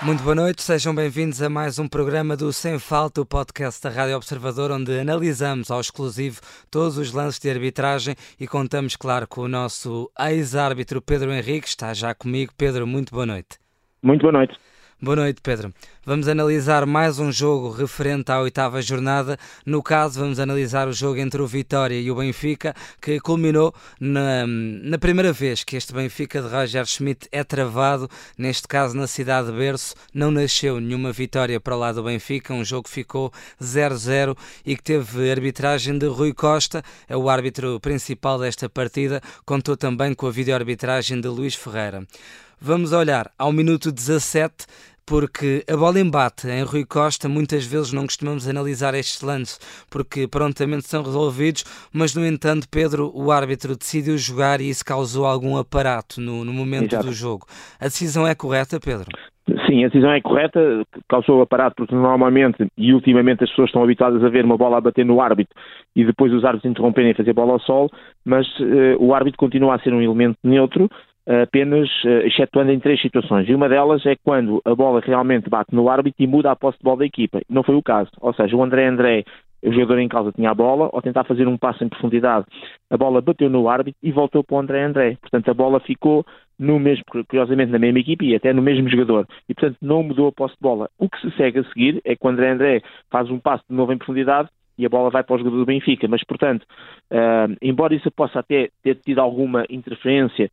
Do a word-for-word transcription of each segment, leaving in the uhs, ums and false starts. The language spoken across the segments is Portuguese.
Muito boa noite, sejam bem-vindos a mais um programa do Sem Falta, o podcast da Rádio Observador, onde analisamos ao exclusivo todos os lances de arbitragem e contamos, claro, com o nosso ex-árbitro Pedro Henrique, está já comigo. Pedro, muito boa noite. Muito boa noite. Boa noite, Pedro. Vamos analisar mais um jogo referente à oitava jornada. No caso, vamos analisar o jogo entre o Vitória e o Benfica, que culminou na, na primeira vez que este Benfica de Roger Schmidt é travado, neste caso na cidade de Berço. Não nasceu nenhuma vitória para o lado do Benfica, um jogo que ficou zero a zero e que teve arbitragem de Rui Costa, é o árbitro principal desta partida, contou também com a videoarbitragem de Luís Ferreira. Vamos olhar ao minuto dezassete, porque a bola embate em Rui Costa. Muitas vezes não costumamos analisar estes lances porque prontamente são resolvidos, mas no entanto, Pedro, o árbitro decidiu jogar e isso causou algum aparato no, no momento Exato. do jogo. A decisão é correta, Pedro? Sim, a decisão é correta, causou aparato porque normalmente e ultimamente as pessoas estão habituadas a ver uma bola a bater no árbitro e depois os árbitros interromperem e fazer bola ao sol, mas uh, o árbitro continua a ser um elemento neutro, apenas uh, excetuando em três situações, e uma delas é quando a bola realmente bate no árbitro e muda a posse de bola da equipa. Não foi o caso, ou seja, o André André, o jogador em causa, tinha a bola, ao tentar fazer um passo em profundidade, a bola bateu no árbitro e voltou para o André André, portanto a bola ficou no mesmo, curiosamente na mesma equipa e até no mesmo jogador, e portanto não mudou a posse de bola. O que se segue a seguir é que o André André faz um passo de novo em profundidade e a bola vai para o jogador do Benfica, mas portanto, uh, embora isso possa até ter tido alguma interferência,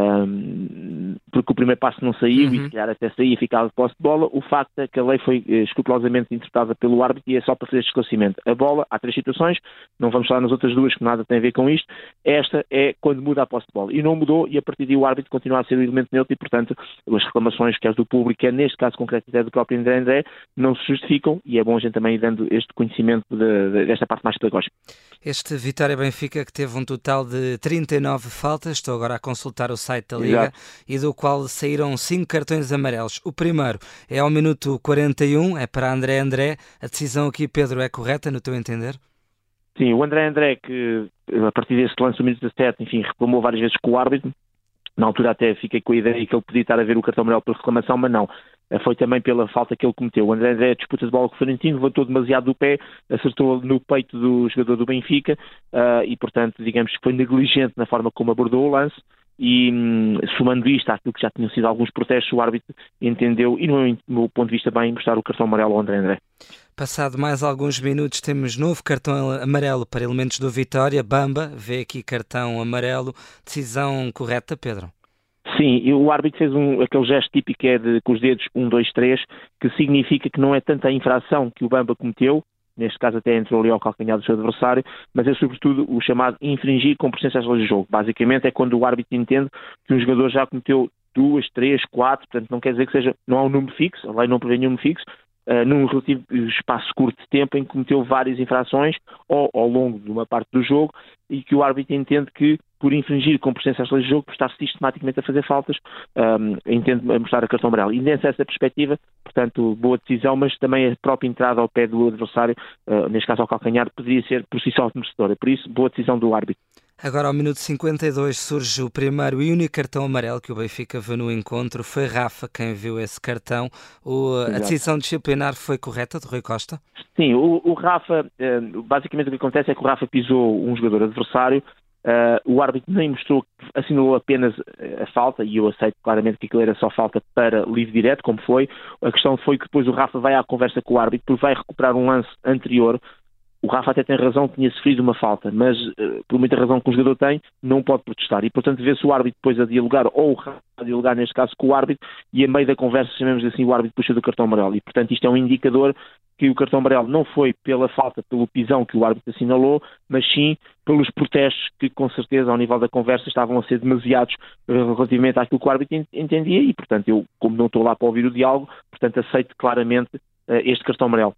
Um, porque o primeiro passo não saiu uhum. e se calhar até saía e ficava de posse de bola, o facto é que a lei foi eh, escrupulosamente interpretada pelo árbitro e é só para fazer este esclarecimento. A bola, há três situações, não vamos falar nas outras duas que nada tem a ver com isto, esta é quando muda a posse de bola e não mudou e a partir daí o árbitro continua a ser o elemento neutro e portanto as reclamações quer do público, quer neste caso concreto até do próprio André André, não se justificam e é bom a gente também ir dando este conhecimento de, de, desta parte mais pedagógica. Este Vitória Benfica que teve um total de trinta e nove faltas, estou agora a consultar o site da Liga, Exato. E do qual saíram cinco cartões amarelos. O primeiro é ao minuto quarenta e um, é para André André. A decisão aqui, Pedro, é correta no teu entender? Sim, o André André que a partir deste lance do minuto dezassete, enfim, reclamou várias vezes com o árbitro. Na altura até fiquei com a ideia que ele podia estar a ver o cartão amarelo por reclamação, mas não. Foi também pela falta que ele cometeu. O André André disputa de bola com o Florentino, levantou demasiado do pé, acertou no peito do jogador do Benfica uh, e, portanto, digamos que foi negligente na forma como abordou o lance e, hum, somando isto àquilo que já tinham sido alguns protestos, o árbitro entendeu e, no meu ponto de vista, bem mostrar o cartão amarelo ao André André. Passado mais alguns minutos temos novo cartão amarelo para elementos do Vitória. Bamba, vê aqui cartão amarelo. Decisão correta, Pedro? Sim, e o árbitro fez um, aquele gesto típico que é de, com os dedos um, dois, três, que significa que não é tanta a infração que o Bamba cometeu, neste caso até entrou ali ao calcanhar do seu adversário, mas é sobretudo o chamado infringir com presença às leis do jogo. Basicamente é quando o árbitro entende que um jogador já cometeu duas, três, quatro, portanto não quer dizer que seja, não há um número fixo, a lei não prevê nenhum número fixo, Uh, num relativo espaço curto de tempo em que cometeu várias infrações ou ao longo de uma parte do jogo e que o árbitro entende que por infringir com presença às leis do jogo, por estar sistematicamente a fazer faltas, um, entende mostrar a cartão amarelo. E nessa essa perspectiva, portanto, boa decisão, mas também a própria entrada ao pé do adversário, uh, neste caso ao calcanhar, poderia ser por si só merecedora. Por isso, boa decisão do árbitro. Agora, ao minuto cinquenta e dois, surge o primeiro e único cartão amarelo que o Benfica viu no encontro. Foi Rafa quem viu esse cartão. O, a decisão disciplinar foi correta de Rui Costa? Sim, o, o Rafa, basicamente o que acontece é que o Rafa pisou um jogador adversário, uh, o árbitro nem mostrou, assinalou apenas a falta, e eu aceito claramente que aquilo era só falta para livre direto, como foi. A questão foi que depois o Rafa vai à conversa com o árbitro, porque vai recuperar um lance anterior. O Rafa até tem razão que tinha sofrido uma falta, mas uh, por muita razão que o jogador tem, não pode protestar. E, portanto, vê-se o árbitro depois a dialogar, ou o Rafa a dialogar, neste caso, com o árbitro, e a meio da conversa, chamemos assim, o árbitro puxa do cartão amarelo. E, portanto, isto é um indicador que o cartão amarelo não foi pela falta, pelo pisão que o árbitro assinalou, mas sim pelos protestos que, com certeza, ao nível da conversa, estavam a ser demasiados relativamente àquilo que o árbitro entendia. E, portanto, eu, como não estou lá para ouvir o diálogo, portanto, aceito claramente uh, este cartão amarelo.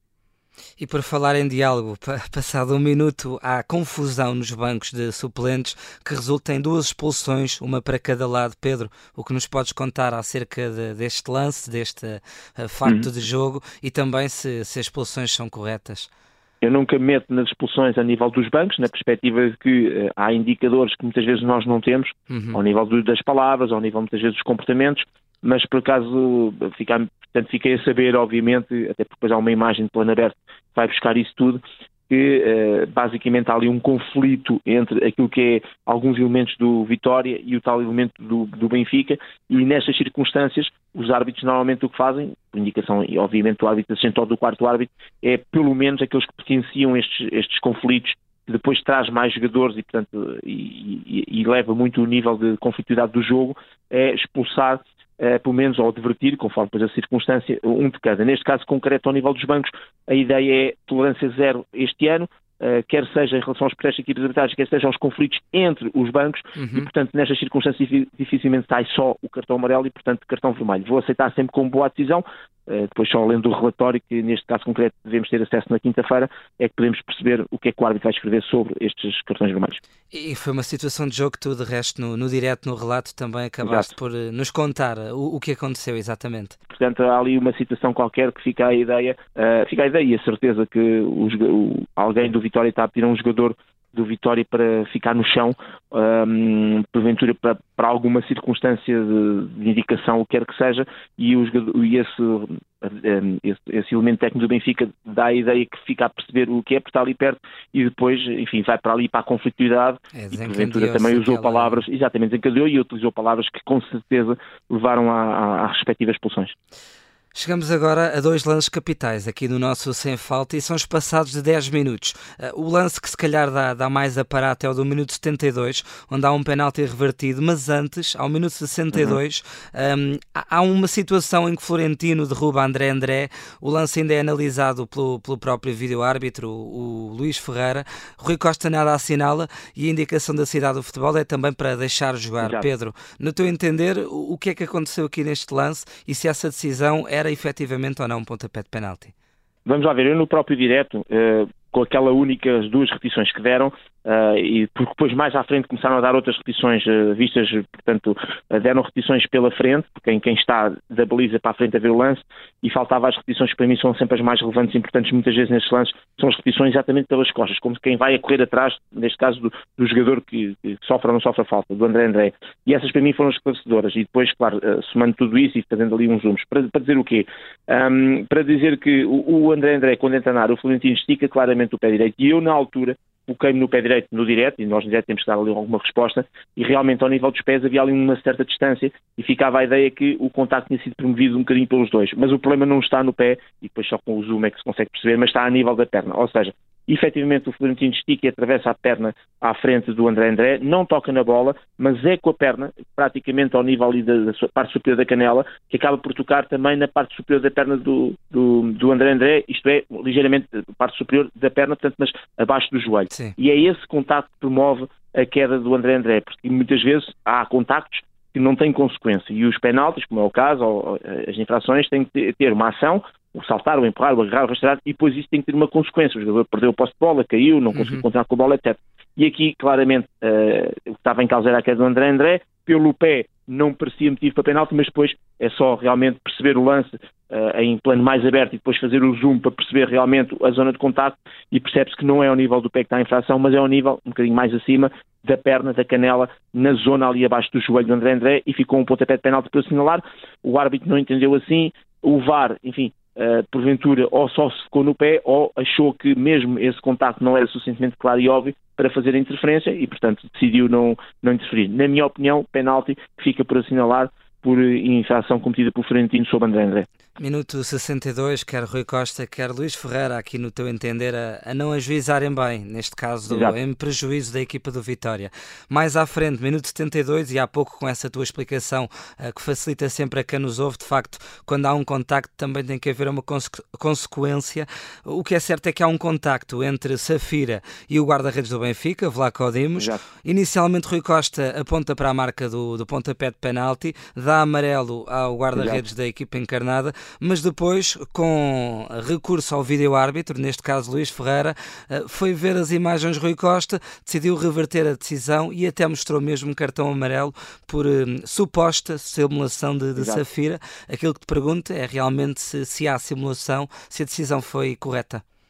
E por falar em diálogo, passado um minuto há confusão nos bancos de suplentes que resulta em duas expulsões, uma para cada lado. Pedro, o que nos podes contar acerca de, deste lance, deste uh, facto uhum. de jogo e também se, se as expulsões são corretas? Eu nunca me meto nas expulsões a nível dos bancos, na perspectiva de que uh, há indicadores que muitas vezes nós não temos, uhum. ao nível do, das palavras, ao nível muitas vezes dos comportamentos. mas por acaso fica, portanto, fiquei a saber, obviamente, até porque depois há uma imagem de plano aberto que vai buscar isso tudo, que uh, basicamente há ali um conflito entre aquilo que é alguns elementos do Vitória e o tal elemento do, do Benfica, e nestas circunstâncias os árbitros normalmente o que fazem, por indicação e obviamente do árbitro assistente ou do quarto árbitro, é pelo menos aqueles que potenciam estes, estes conflitos, que depois traz mais jogadores e, portanto, e, e, e leva muito o nível de conflitualidade do jogo, é expulsar Uh, pelo menos, ou advertir, conforme depois a circunstância, um de cada. Neste caso concreto, ao nível dos bancos, a ideia é tolerância zero este ano, uh, quer seja em relação aos protestos equipas arbitrais, quer seja aos conflitos entre os bancos, uhum. e, portanto, nestas circunstâncias dificilmente sai só o cartão amarelo e, portanto, cartão vermelho. Vou aceitar sempre como boa decisão, uh, depois só lendo o relatório, que neste caso concreto devemos ter acesso na quinta-feira, é que podemos perceber o que é que o árbitro vai escrever sobre estes cartões vermelhos. E foi uma situação de jogo que tu, de resto, no, no direto, no relato, também acabaste Exato. por uh, nos contar o, o que aconteceu exatamente. Portanto, há ali uma situação qualquer que fica a ideia, uh, fica a ideia e a certeza que o, o, alguém do Vitória está a pedir a um jogador do Vitória para ficar no chão, um, porventura para, para alguma circunstância de, de indicação, o que quer que seja, e, o jogador, e esse, um, esse, esse elemento técnico do Benfica dá a ideia que fica a perceber o que é, porque está ali perto, e depois, enfim, vai para ali para a conflitualidade, é, e porventura também usou aquela... palavras, exatamente, desencadeou e utilizou palavras que com certeza levaram às respectivas expulsões. Chegamos agora a dois lances capitais aqui no nosso Sem Falta e são espaçados de dez minutos. O lance que se calhar dá, dá mais aparato é o do minuto setenta e dois, onde há um penalti revertido, mas antes, ao minuto sessenta e dois, uhum. um, há uma situação em que Florentino derruba André André. O lance ainda é analisado pelo, pelo próprio vídeo-árbitro, o, o Luís Ferreira. Rui Costa nada assinala e a indicação da cidade do futebol é também para deixar jogar. Exato. Pedro, no teu entender, o, o que é que aconteceu aqui neste lance e se essa decisão era era efetivamente ou não um pontapé de penalti? Vamos lá ver, eu no próprio direto, uh, com aquela única, as duas repetições que deram, uh, e porque depois mais à frente começaram a dar outras repetições uh, vistas, portanto, uh, deram repetições pela frente, porque em quem está da baliza para a frente a ver o lance, e faltava as repetições que para mim são sempre as mais relevantes e importantes muitas vezes nestes lances, são as repetições exatamente pelas costas, como quem vai a correr atrás, neste caso do, do jogador que, que sofre ou não sofre a falta, do André André. E essas para mim foram esclarecedoras, e depois, claro, uh, somando tudo isso e fazendo ali uns zooms, para, para dizer o quê? Um, para dizer que o, o André André, quando entra na área, o Florentino estica claramente o pé direito, e eu na altura foquei-me no pé direito no direto, e nós no direto temos que dar ali alguma resposta, e realmente ao nível dos pés havia ali uma certa distância e ficava a ideia que o contacto tinha sido promovido um bocadinho pelos dois, mas o problema não está no pé, e depois só com o zoom é que se consegue perceber, mas está a nível da perna, ou seja, efetivamente o Florentino estica e atravessa a perna à frente do André André, não toca na bola, mas é com a perna, praticamente ao nível ali da, da sua parte superior da canela, que acaba por tocar também na parte superior da perna do, do, do André André, isto é, ligeiramente parte superior da perna, portanto, mas abaixo do joelho. Sim. E é esse contacto que promove a queda do André André, porque muitas vezes há contactos que não têm consequência, e os penaltis, como é o caso, ou as infrações, têm que ter uma ação, o saltar, o empurrar, o agarrar, o rastrear, e depois isso tem que ter uma consequência. O jogador perdeu o posse de bola, caiu, não conseguiu uhum. continuar com a bola, etcétera. E aqui, claramente, uh, o que estava em causa era a queda do André André, pelo pé não parecia motivo para penalti, mas depois é só realmente perceber o lance uh, em plano mais aberto e depois fazer o zoom para perceber realmente a zona de contacto, e percebe-se que não é ao nível do pé que está a infração, mas é ao nível um bocadinho mais acima da perna, da canela, na zona ali abaixo do joelho do André André, e ficou um pontapé de penalti para assinalar. O árbitro não entendeu assim, o V A R, enfim, Uh, porventura ou só se ficou no pé ou achou que mesmo esse contacto não era suficientemente claro e óbvio para fazer a interferência e, portanto, decidiu não, não interferir. Na minha opinião, penalti fica por assinalar por infração cometida pelo Florentino sobre André André. Minuto sessenta e dois, quer Rui Costa, quer Luís Ferreira, aqui no teu entender, a, a não ajuizarem bem, neste caso do, em prejuízo da equipa do Vitória. Mais à frente, minuto setenta e dois, e há pouco com essa tua explicação uh, que facilita sempre a quem nos ouve, de facto, quando há um contacto também tem que haver uma conse- consequência. O que é certo é que há um contacto entre Safira e o guarda-redes do Benfica, Vlaco Dimos. Exato. Inicialmente Rui Costa aponta para a marca do, do pontapé de penalti, dá amarelo ao guarda-redes Exato. Da equipa encarnada, mas depois, com recurso ao vídeo-árbitro, neste caso Luís Ferreira, foi ver as imagens Rui Costa, decidiu reverter a decisão e até mostrou mesmo cartão amarelo por um, suposta simulação de, de Safira. Aquilo que te pergunto é realmente se, se há simulação, se a decisão foi correta.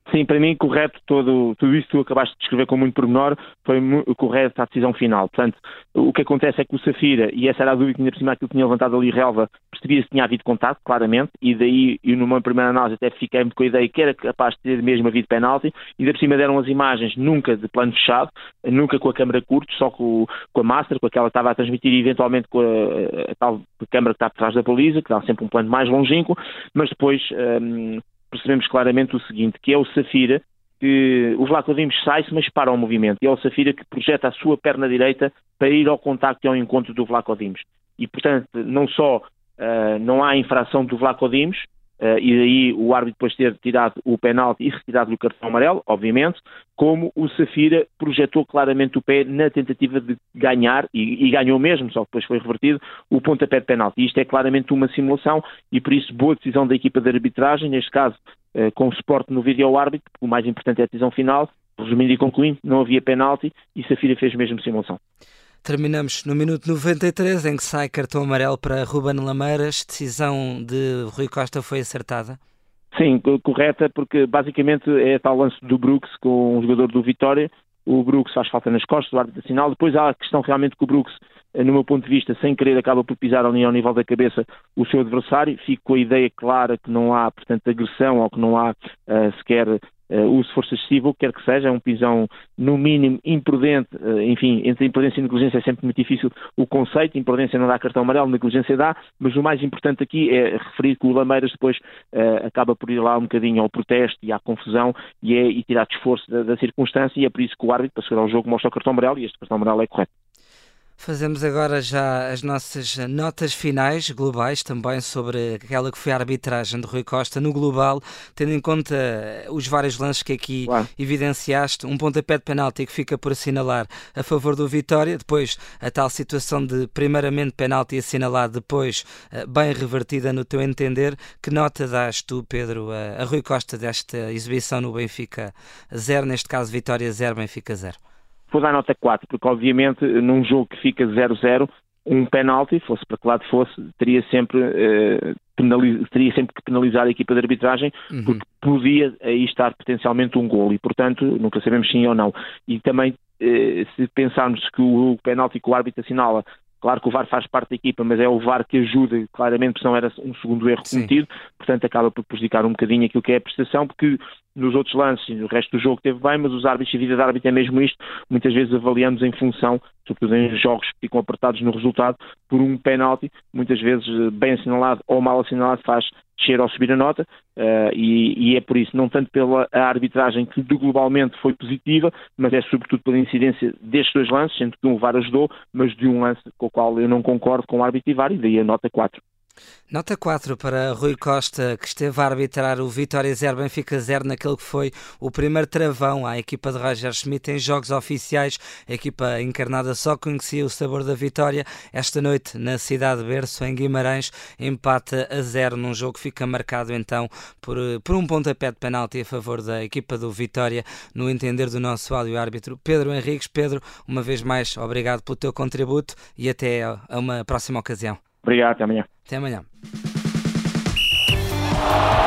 Sim, para mim, correto, todo, tudo isso que tu acabaste de descrever com muito pormenor, foi muito correto a decisão final. Portanto, o que acontece é que o Safira, e essa era a dúvida que ainda por cima aquilo que tinha levantado ali Relva, percebia se tinha havido contato, claramente, e daí, eu numa primeira análise até fiquei com a ideia que era capaz de ter mesmo havido penalti, e ainda por cima deram as imagens nunca de plano fechado, nunca com a câmara curta, só com, com a Master, com aquela que estava a transmitir, e eventualmente com a, a tal câmara que está por trás da baliza, que dá sempre um plano mais longínquo, mas depois... Hum, percebemos claramente o seguinte, que é o Safira, que o Vlaco Dimos sai-se, mas para o movimento. E é o Safira que projeta a sua perna direita para ir ao contacto e ao encontro do Vlaco Dimos. E, portanto, não só uh, não há infração do Vlaco Dimos, uh, e daí o árbitro depois ter tirado o penalti e retirado o cartão amarelo, obviamente, como o Safira projetou claramente o pé na tentativa de ganhar, e, e ganhou mesmo, só que depois foi revertido, o pontapé de penalti. Isto é claramente uma simulação e, por isso, boa decisão da equipa de arbitragem, neste caso, eh, com suporte no vídeo ao árbitro, porque o mais importante é a decisão final. Resumindo e concluindo, não havia penalti e Safira fez mesmo simulação. Terminamos no minuto noventa e três, em que sai cartão amarelo para Ruben Lameiras. Decisão de Rui Costa foi acertada? Sim, correta, porque basicamente é tal lance do Brooks com um jogador do Vitória. O Brooks faz falta nas costas, o árbitro assinala. Depois há a questão realmente que o Brooks, no meu ponto de vista, sem querer, acaba por pisar ali ao nível da cabeça o seu adversário. Fico com a ideia clara que não há, portanto, agressão ou que não há uh, sequer uh, uso de força excessiva, o que quer que seja. É um pisão, no mínimo, imprudente. Uh, enfim, entre imprudência e negligência é sempre muito difícil o conceito. Imprudência não dá cartão amarelo, negligência dá. Mas o mais importante aqui é referir que o Lameiras depois uh, acaba por ir lá um bocadinho ao protesto e à confusão e, é, e tirar desforço da, da circunstância, e é por isso que o árbitro, para segurar o jogo, mostra o cartão amarelo, e este cartão amarelo é correto. Fazemos agora já as nossas notas finais, globais, também sobre aquela que foi a arbitragem de Rui Costa no global, tendo em conta os vários lances que aqui claro. evidenciaste, um pontapé de penalti que fica por assinalar a favor do Vitória, depois a tal situação de primeiramente penalti assinalado, depois bem revertida no teu entender. Que nota dás tu, Pedro, a, a Rui Costa desta exibição no Benfica zero, neste caso Vitória zero, Benfica zero? Vou dar nota quatro, porque obviamente num jogo que fica zero zero, um penalti, fosse para que lado fosse, teria sempre, eh, penaliz... teria sempre que penalizar a equipa de arbitragem, uhum. porque podia aí estar potencialmente um golo e, portanto, nunca sabemos sim ou não. E também, eh, se pensarmos que o penalti que o árbitro assinala, claro que o V A R faz parte da equipa, mas é o V A R que ajuda, claramente, porque senão era um segundo erro Sim. cometido, portanto acaba por prejudicar um bocadinho aquilo que é a prestação, porque nos outros lances, no resto do jogo teve bem, mas os árbitros, a vida de árbitro é mesmo isto, muitas vezes avaliamos em função, sobretudo em jogos que ficam apertados no resultado, por um penalti, muitas vezes bem assinalado ou mal assinalado, faz descer ou subir a nota, uh, e, e é por isso, não tanto pela arbitragem que globalmente foi positiva, mas é sobretudo pela incidência destes dois lances, sendo que um V A R ajudou, mas de um lance com o qual eu não concordo com o árbitro e V A R, e daí a nota quatro. Nota quatro para Rui Costa, que esteve a arbitrar o Vitória zero, Benfica zero, naquele que foi o primeiro travão à equipa de Roger Schmidt em jogos oficiais. A equipa encarnada só conhecia o sabor da vitória. Esta noite, na cidade de Berço, em Guimarães, empata a zero num jogo que fica marcado então por, por um pontapé de penalti a favor da equipa do Vitória, no entender do nosso áudio-árbitro Pedro Henriques. Pedro, uma vez mais, obrigado pelo teu contributo e até a uma próxima ocasião. Obrigado, até amanhã. Até amanhã.